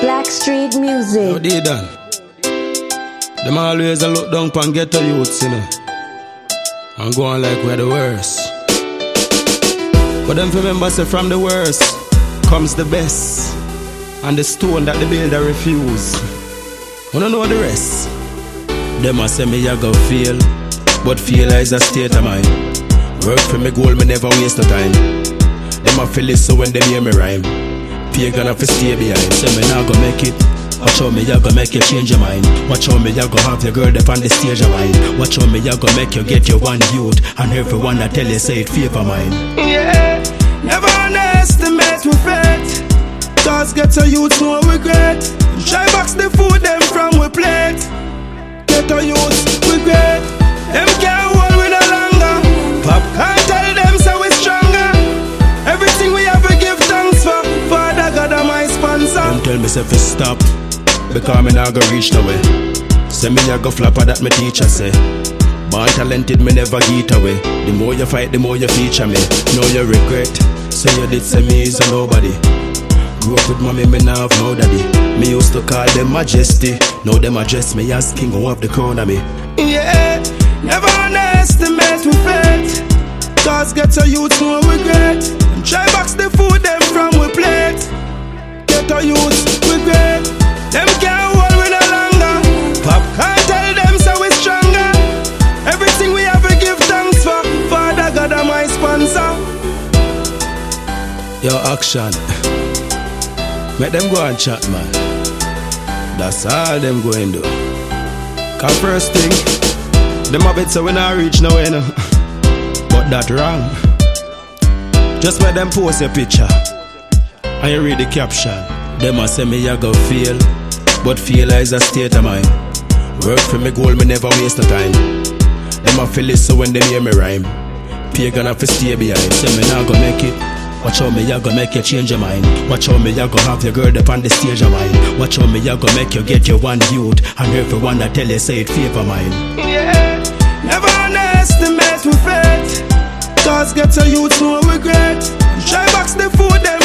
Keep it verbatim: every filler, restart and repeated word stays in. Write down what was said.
Blackstreet Yo, Music. they done. Them always a look down pan ghetto youths, you know, and go on like we're the worst. But them remember say from the worst comes the best, and the stone that the builder refuse. Wanna know the rest? Them a say me a go fail, but fail is a state of mind. Work for me goal, me never waste no time. Them a feel it so when they hear me rhyme. Pagan have to stay behind. Say me nah go make it. Watch how me ya go make you change your mind. Watch how me ya go have your girl up on the stage of mine. Watch how me ya go make you get your one youth, and everyone that tell you say it favor mine. Yeah, never underestimate with fate. Cause get a youth no regret. Try box the food them from we plate. Get a youth regret. Them can't hold we no longer. Pop can't tell them so we stronger. Everything we have we give thanks for. Father God am my sponsor. Them tell me say fi stop, because me nah go reach nowhere. Say me a go flapper that me teacher say. Born talented, me never get away. The more you fight, the more you feature me. Know you regret. Say you did say me is a nobody. Grew up with mommy, me now have no daddy. Me used to call them majesty. Now them address me as king who have the crown of me. Yeah, never underestimate with fate. Cause get a youth no regret. Try box the food them from we plate. Get a youth regret. Them can't hold we no longer. Pop can't tell them so we stronger. Everything we have we give thanks for. Father God am my sponsor. Yo, action. Make them go and chat, man. That's all them going do. Cause first thing, them a bit so we not reach nowhere, no. But that wrong. Just let them post your picture and you read the caption. Them a say me a go fail, but fail is a state of mind. Work for me goal, me never waste no time. Them a feel it so when they hear me rhyme. Pagan have to stay behind. Say me nah go make it. Watch how me a go make you change your mind. Watch how me a go have your girl up on the stage of mine. Watch how me a go make you get your one youth, and everyone that tell you say it favor mine. Yeah, never underestimate with fate. Cause get a youth no regret. Try box the food them